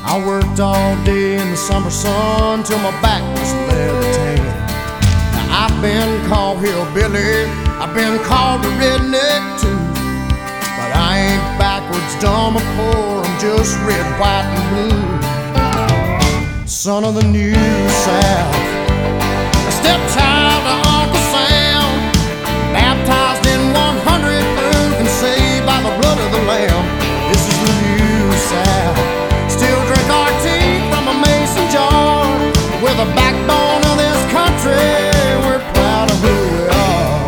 I worked all day in the summer sun till my back was leather tan. Now I've been called hillbilly, I've been called a redneck too, but I ain't backwards, dumb or poor, I'm just red, white, and blue. Son of the New South, a stepchild of Uncle Sam, baptized in 100 proof and saved by the blood of the Lamb. This is the New South. Still drink our tea from a mason jar. We're the backbone of this country. We're proud of who we are.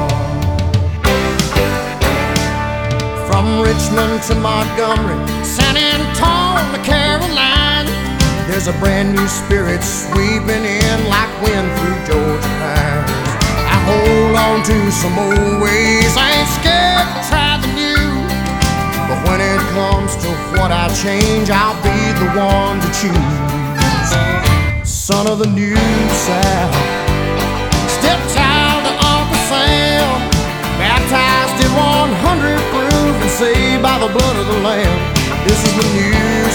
From Richmond to Montgomery, San Antonio to Carolina, there's a brand new spirit sweeping in like wind through Georgia pines. I hold on to some old ways, I ain't scared to try the new. But when it comes to what I change, I'll be the one to choose. Son of the New South, stepchild of Uncle Sam, baptized in 100 proof and saved by the blood of the Lamb. This is the New